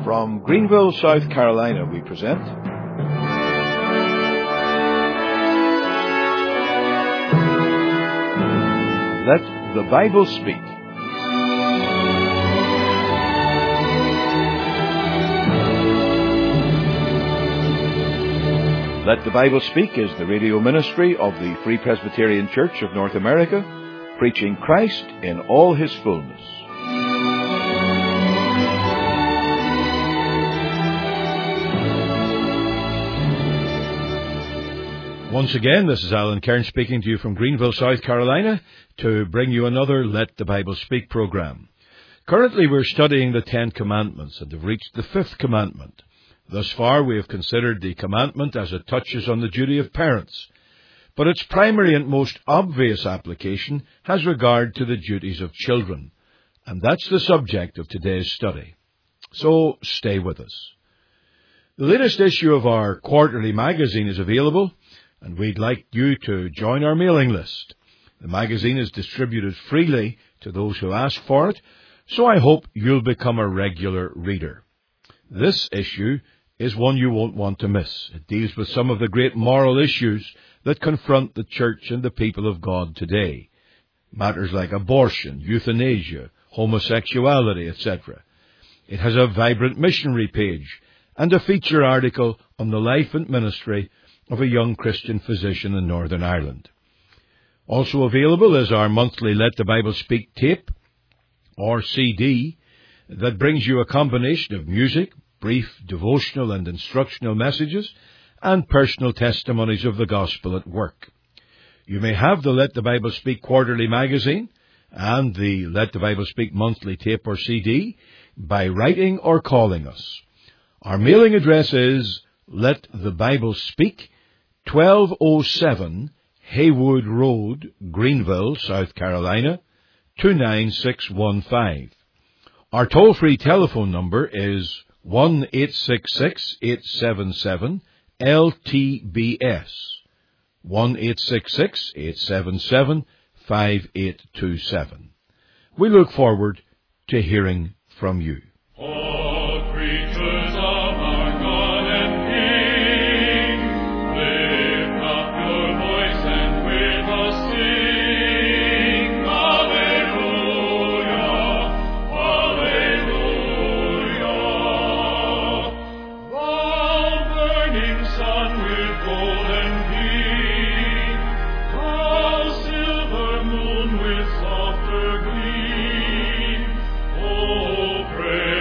From Greenville, South Carolina, we present Let the Bible Speak. Let the Bible Speak is the radio ministry of the Free Presbyterian Church of North America, preaching Christ in all His fullness. Once again, this is Alan Cairn speaking to you from Greenville, South Carolina, to bring you another Let the Bible Speak program. Currently, we're studying the Ten Commandments and have reached the fifth commandment. Thus far, we have considered the commandment as it touches on the duty of parents, but its primary and most obvious application has regard to the duties of children, and that's the subject of today's study. So, stay with us. The latest issue of our quarterly magazine is available, and we'd like you to join our mailing list. The magazine is distributed freely to those who ask for it, so I hope you'll become a regular reader. This issue is one you won't want to miss. It deals with some of the great moral issues that confront the church and the people of God today. Matters like abortion, euthanasia, homosexuality, etc. It has a vibrant missionary page and a feature article on the life and ministry of a young Christian physician in Northern Ireland. Also available is our monthly Let the Bible Speak tape, or CD, that brings you a combination of music, brief devotional and instructional messages, and personal testimonies of the gospel at work. You may have the Let the Bible Speak quarterly magazine and the Let the Bible Speak monthly tape or CD by writing or calling us. Our mailing address is Let the Bible Speak, 1207 Haywood Road, Greenville, South Carolina, 29615. Our toll-free telephone number is 1-866-877-LTBS, 1-866-877-5827. We look forward to hearing from you. Praise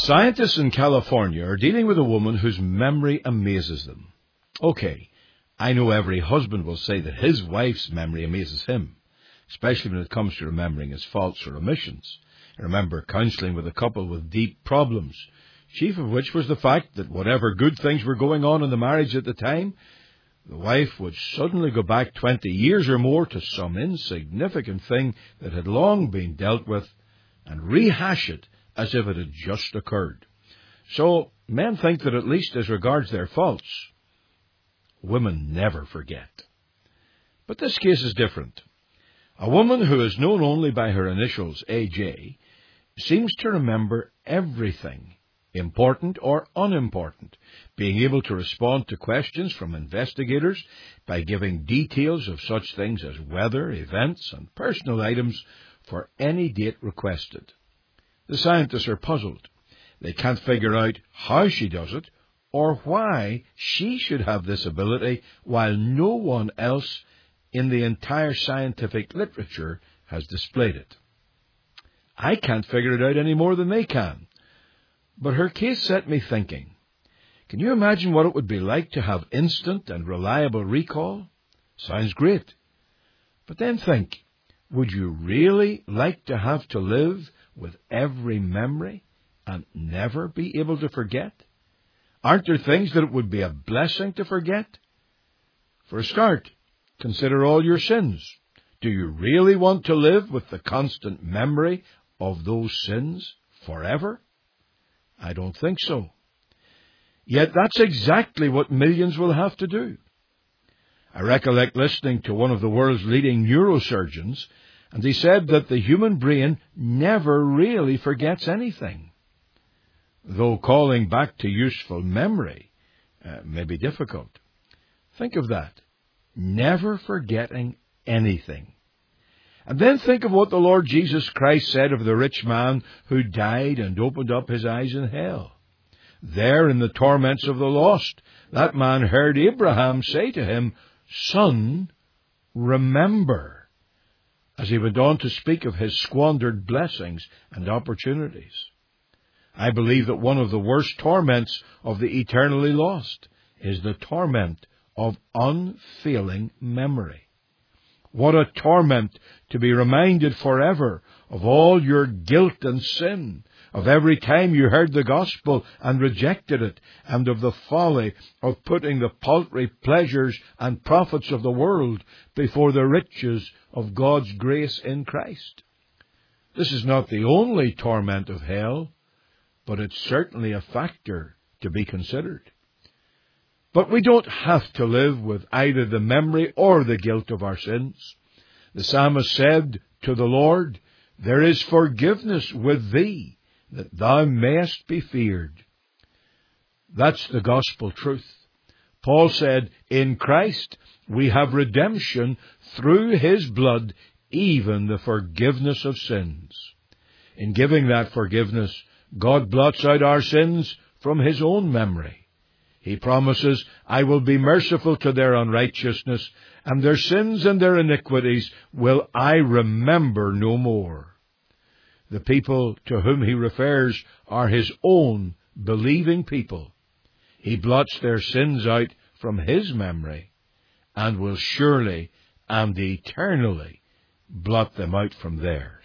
Scientists in California are dealing with a woman whose memory amazes them. Okay, I know every husband will say that his wife's memory amazes him, especially when it comes to remembering his faults or omissions. I remember counseling with a couple with deep problems, chief of which was the fact that whatever good things were going on in the marriage at the time, the wife would suddenly go back 20 years or more to some insignificant thing that had long been dealt with and rehash it as if it had just occurred. So men think that at least as regards their faults, women never forget. But this case is different. A woman who is known only by her initials AJ seems to remember everything, important or unimportant, being able to respond to questions from investigators by giving details of such things as weather, events, and personal items for any date requested. The scientists are puzzled. They can't figure out how she does it or why she should have this ability while no one else in the entire scientific literature has displayed it. I can't figure it out any more than they can. But her case set me thinking. Can you imagine what it would be like to have instant and reliable recall? Sounds great. But then think, would you really like to have to live with every memory and never be able to forget? Aren't there things that it would be a blessing to forget? For a start, consider all your sins. Do you really want to live with the constant memory of those sins forever? I don't think so. Yet that's exactly what millions will have to do. I recollect listening to one of the world's leading neurosurgeons, and he said that the human brain never really forgets anything. Though calling back to useful memory may be difficult. Think of that. Never forgetting anything. And then think of what the Lord Jesus Christ said of the rich man who died and opened up his eyes in hell. There in the torments of the lost, that man heard Abraham say to him, "Son, remember," as he went on to speak of his squandered blessings and opportunities. I believe that one of the worst torments of the eternally lost is the torment of unfailing memory. What a torment to be reminded forever of all your guilt and sin, of every time you heard the gospel and rejected it, and of the folly of putting the paltry pleasures and profits of the world before the riches of God's grace in Christ. This is not the only torment of hell, but it's certainly a factor to be considered. But we don't have to live with either the memory or the guilt of our sins. The psalmist said to the Lord, "There is forgiveness with thee, that thou mayest be feared." That's the gospel truth. Paul said, "In Christ we have redemption through his blood, even the forgiveness of sins." In giving that forgiveness, God blots out our sins from his own memory. He promises, "I will be merciful to their unrighteousness, and their sins and their iniquities will I remember no more." The people to whom he refers are his own believing people. He blots their sins out from his memory, and will surely and eternally blot them out from theirs.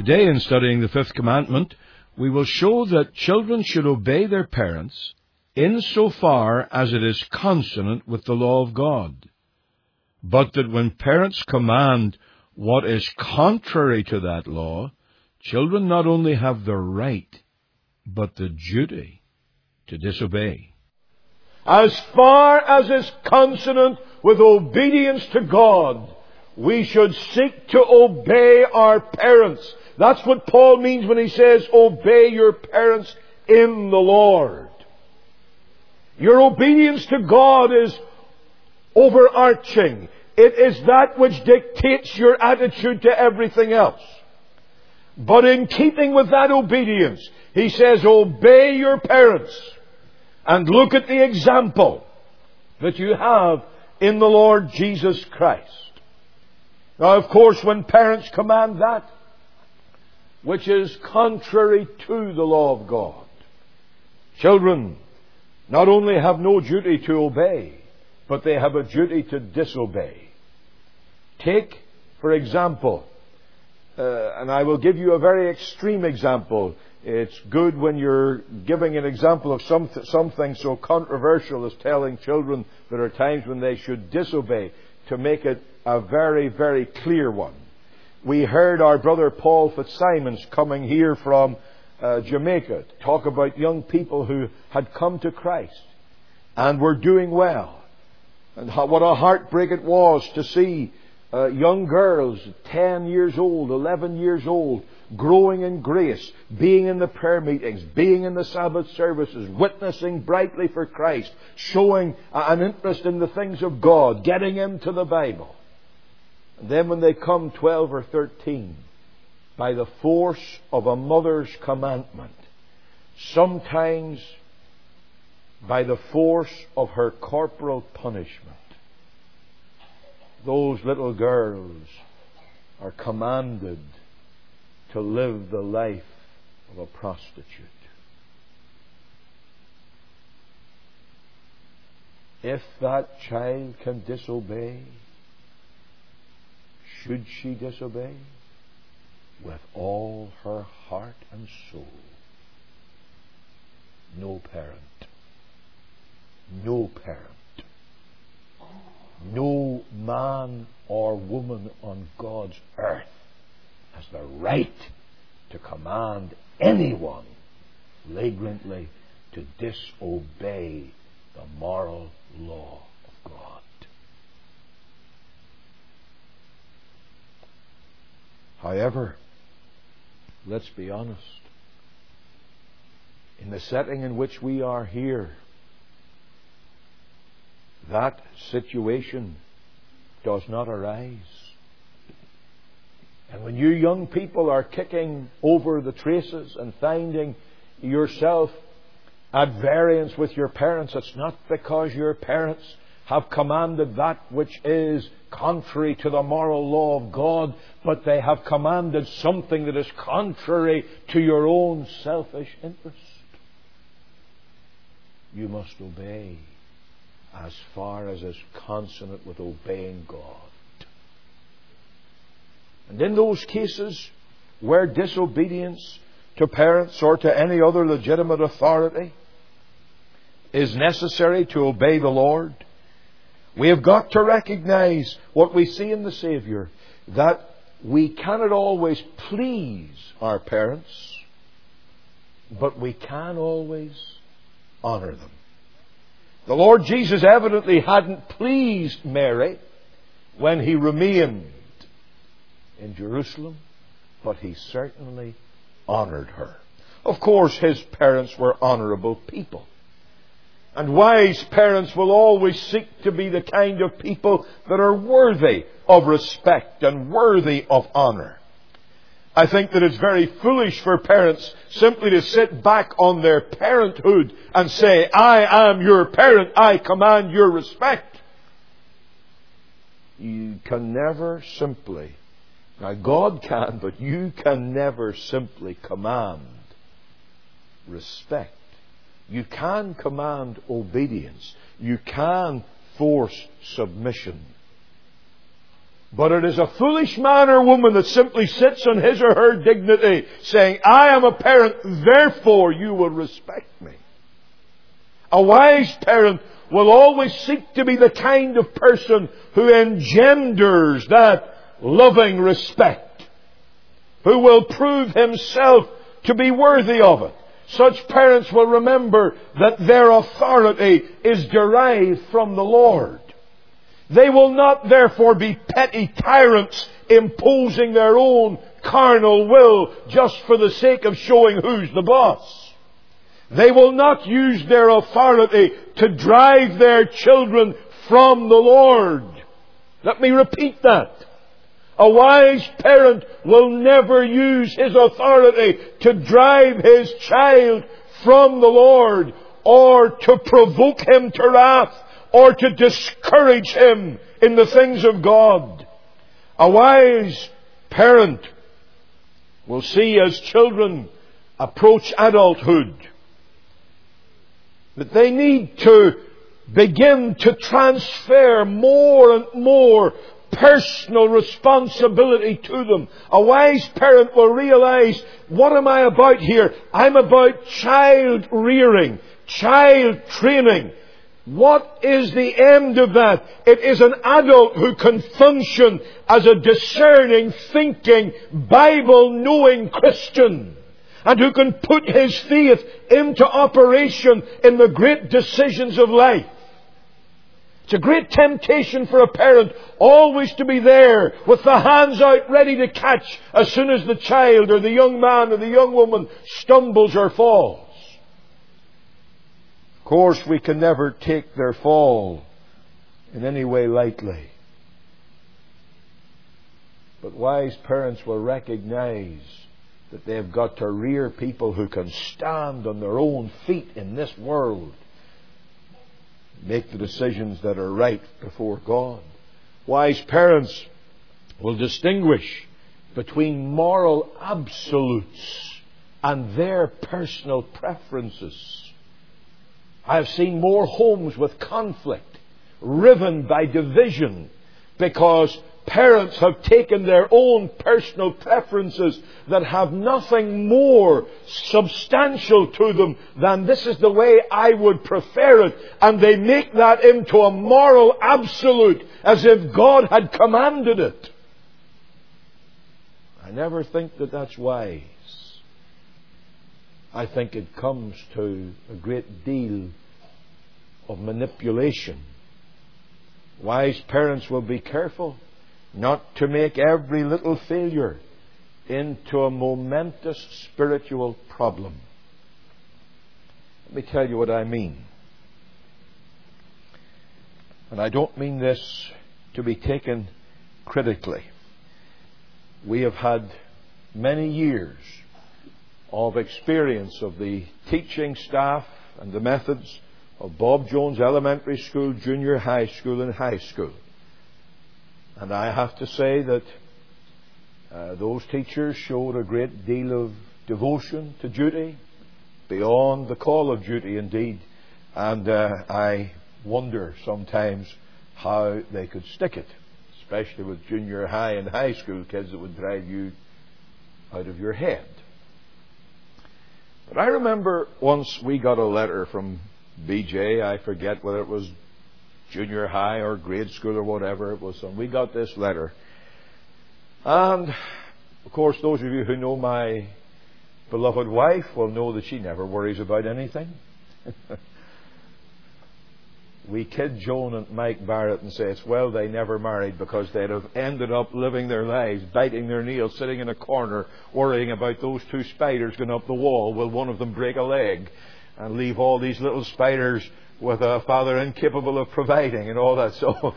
Today, in studying the fifth commandment, we will show that children should obey their parents insofar as it is consonant with the law of God, but that when parents command what is contrary to that law, children not only have the right, but the duty to disobey. As far as is consonant with obedience to God, we should seek to obey our parents. That's what Paul means when he says, obey your parents in the Lord. Your obedience to God is overarching. It is that which dictates your attitude to everything else. But in keeping with that obedience, he says, obey your parents. And look at the example that you have in the Lord Jesus Christ. Now, of course, when parents command that which is contrary to the law of God, children not only have no duty to obey, but they have a duty to disobey. Take, for example, and I will give you a very extreme example. It's good when you're giving an example of something so controversial as telling children there are times when they should disobey, to make it a very, very clear one. We heard our brother Paul Fitzsimons coming here from Jamaica talk about young people who had come to Christ and were doing well. And what a heartbreak it was to see young girls, 10 years old, 11 years old, growing in grace, being in the prayer meetings, being in the Sabbath services, witnessing brightly for Christ, showing an interest in the things of God, getting into the Bible. And then when they come 12 or 13, by the force of a mother's commandment, sometimes by the force of her corporal punishment, those little girls are commanded to live the life of a prostitute. If that child can disobey, should she disobey? With all her heart and soul. No parent, no man or woman on God's earth has the right to command anyone flagrantly to disobey the moral law of God. However, let's be honest. In the setting in which we are here, that situation does not arise. And when you young people are kicking over the traces and finding yourself at variance with your parents, it's not because your parents have commanded that which is contrary to the moral law of God, but they have commanded something that is contrary to your own selfish interest. You must obey as far as is consonant with obeying God. And in those cases where disobedience to parents or to any other legitimate authority is necessary to obey the Lord, we have got to recognize what we see in the Savior, that we cannot always please our parents, but we can always honor them. The Lord Jesus evidently hadn't pleased Mary when He remained in Jerusalem, but He certainly honored her. Of course, His parents were honorable people. And wise parents will always seek to be the kind of people that are worthy of respect and worthy of honor. I think that it's very foolish for parents simply to sit back on their parenthood and say, I am your parent, I command your respect. You can never simply, now God can, but you can never simply command respect. You can command obedience. You can force submission. But it is a foolish man or woman that simply sits on his or her dignity, saying, I am a parent, therefore you will respect me. A wise parent will always seek to be the kind of person who engenders that loving respect, who will prove himself to be worthy of it. Such parents will remember that their authority is derived from the Lord. They will not therefore be petty tyrants imposing their own carnal will just for the sake of showing who's the boss. They will not use their authority to drive their children from the Lord. Let me repeat that. A wise parent will never use his authority to drive his child from the Lord, or to provoke him to wrath, or to discourage him in the things of God. A wise parent will see as children approach adulthood that they need to begin to transfer more and more personal responsibility to them. A wise parent will realize, what am I about here? I'm about child rearing, child training. What is the end of that? It is an adult who can function as a discerning, thinking, Bible-knowing Christian, and who can put his faith into operation in the great decisions of life. It's a great temptation for a parent always to be there with the hands out ready to catch as soon as the child or the young man or the young woman stumbles or falls. Of course, we can never take their fall in any way lightly. But wise parents will recognize that they've got to rear people who can stand on their own feet in this world, make the decisions that are right before God. Wise parents will distinguish between moral absolutes and their personal preferences. I have seen more homes with conflict, riven by division, because parents have taken their own personal preferences that have nothing more substantial to them than this is the way I would prefer it, and they make that into a moral absolute as if God had commanded it. I never think that that's wise. I think it comes to a great deal of manipulation. Wise parents will be careful not to make every little failure into a momentous spiritual problem. Let me tell you what I mean. And I don't mean this to be taken critically. We have had many years of experience of the teaching staff and the methods of Bob Jones Elementary School, Junior High School and High School. And I have to say that those teachers showed a great deal of devotion to duty, beyond the call of duty indeed. And I wonder sometimes how they could stick it, especially with junior high and high school kids that would drive you out of your head. But I remember once we got a letter from BJ, I forget whether it was junior high or grade school or whatever it was, and we got this letter. And of course, those of you who know my beloved wife will know that she never worries about anything. We kid Joan and Mike Barrett and say it's well they never married, because they'd have ended up living their lives, biting their nails, sitting in a corner, worrying about those two spiders going up the wall. Will one of them break a leg? And leave all these little spiders with a father incapable of providing and all that. So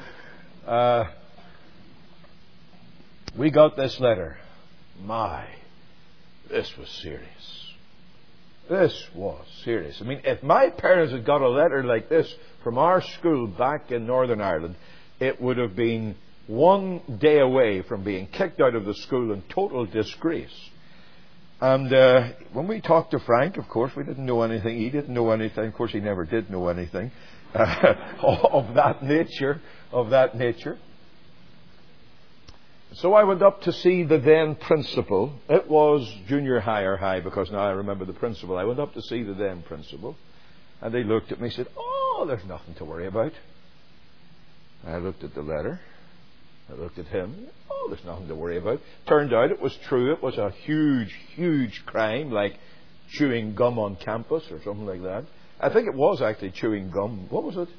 we got this letter. My, this was serious. This was serious. I mean, if my parents had got a letter like this from our school back in Northern Ireland, it would have been one day away from being kicked out of the school in total disgrace. And when we talked to Frank, of course, we didn't know anything. He didn't know anything. Of course, he never did know anything of that nature. So I went up to see the then principal. It was junior high or high, because now I remember the principal. I went up to see the then principal, and they looked at me and said, "Oh, there's nothing to worry about." I looked at the letter. I looked at him. "Oh, there's nothing to worry about." Turned out it was true. It was a huge, huge crime, like chewing gum on campus or something like that. I think it was actually chewing gum. What was it?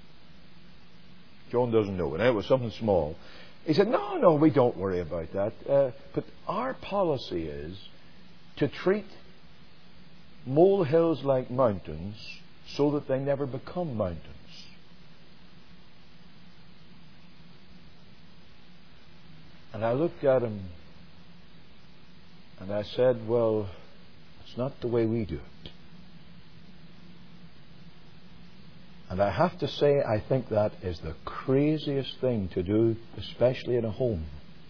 John doesn't know. And it was something small. He said, no, we don't worry about that. But our policy is to treat molehills like mountains so that they never become mountains. And I looked at him and I said, well, it's not the way we do it. And I have to say, I think that is the craziest thing to do, especially in a home.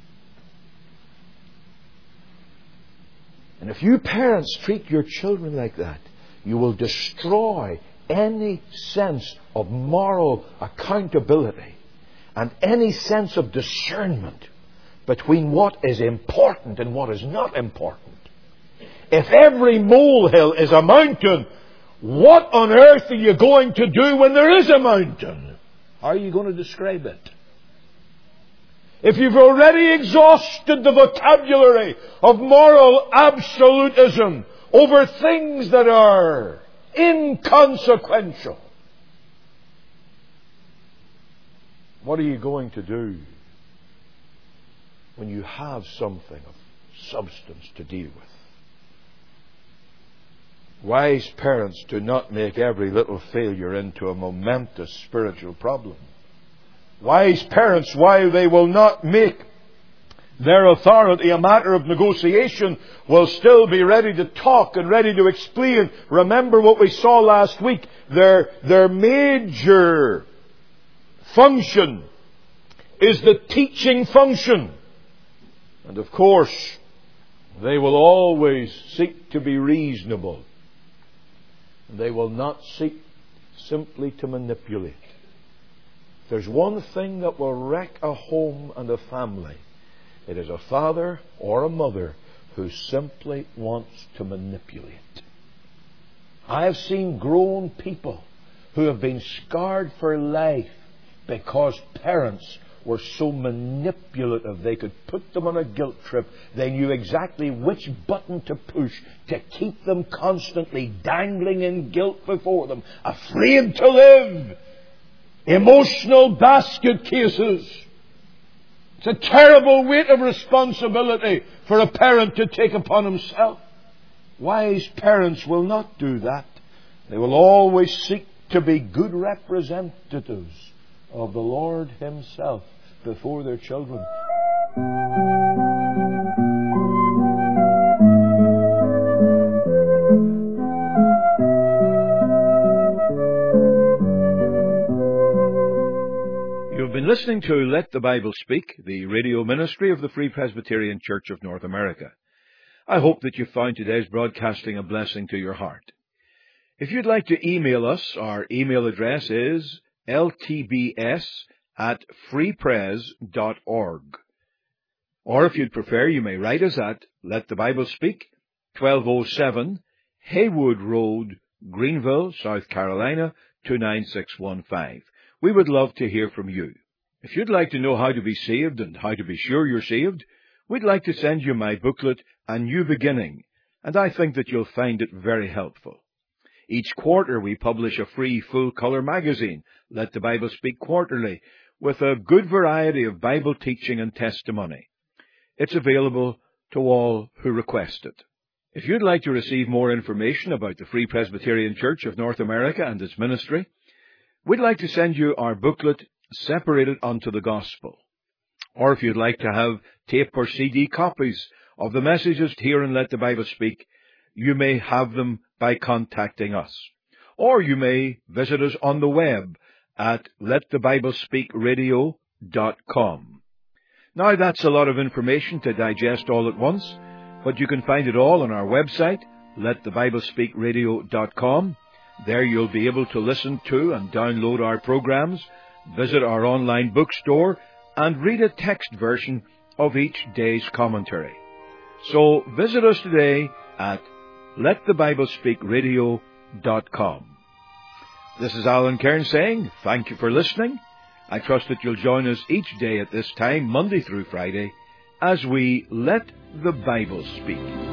And if you parents treat your children like that, you will destroy any sense of moral accountability and any sense of discernment between what is important and what is not important. If every molehill is a mountain, what on earth are you going to do when there is a mountain? How are you going to describe it? If you've already exhausted the vocabulary of moral absolutism over things that are inconsequential, what are you going to do when you have something of substance to deal with? Wise parents do not make every little failure into a momentous spiritual problem. Wise parents, while they will not make their authority a matter of negotiation, will still be ready to talk and ready to explain. Remember what we saw last week. Their major function is the teaching function. And of course, they will always seek to be reasonable. They will not seek simply to manipulate. If there's one thing that will wreck a home and a family, it is a father or a mother who simply wants to manipulate. I have seen grown people who have been scarred for life because parents were so manipulative. They could put them on a guilt trip. They knew exactly which button to push to keep them constantly dangling in guilt before them, afraid to live. Emotional basket cases. It's a terrible weight of responsibility for a parent to take upon himself. Wise parents will not do that. They will always seek to be good representatives of the Lord Himself before their children. You've been listening to Let the Bible Speak, the radio ministry of the Free Presbyterian Church of North America. I hope that you found today's broadcasting a blessing to your heart. If you'd like to email us, our email address is ltbs@freepres.org. Or if you'd prefer, you may write us at Let the Bible Speak, 1207 Haywood Road, Greenville, South Carolina, 29615. We would love to hear from you. If you'd like to know how to be saved and how to be sure you're saved, we'd like to send you my booklet, A New Beginning, and I think that you'll find it very helpful. Each quarter we publish a free full-color magazine, Let the Bible Speak Quarterly, with a good variety of Bible teaching and testimony. It's available to all who request it. If you'd like to receive more information about the Free Presbyterian Church of North America and its ministry, we'd like to send you our booklet, Separated unto the Gospel. Or if you'd like to have tape or CD copies of the messages here in Let the Bible Speak, you may have them by contacting us. Or you may visit us on the web at letthebiblespeakradio.com. Now that's a lot of information to digest all at once, but you can find it all on our website, letthebiblespeakradio.com. There you'll be able to listen to and download our programs, visit our online bookstore, and read a text version of each day's commentary. So visit us today at letthebiblespeakradio.com. This is Alan Cairns saying thank you for listening. I trust that you'll join us each day at this time, Monday through Friday, as we let the Bible speak.